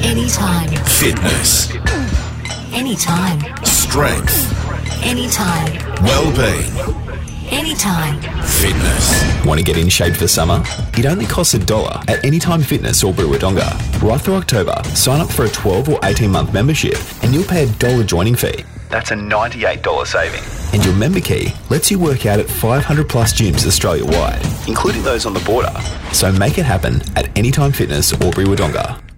Anytime. Fitness. Anytime. Strength. Anytime. Well-being. Anytime. Fitness. Want to get in shape for summer? It only costs $1 at Anytime Fitness or Brewer-Donga. Right through October, sign up for a 12 or 18-month membership and you'll pay $1 joining fee. That's a $98 saving. And your member key lets you work out at 500 plus gyms Australia-wide, including those on the border. So make it happen at Anytime Fitness or Brewer-Donga.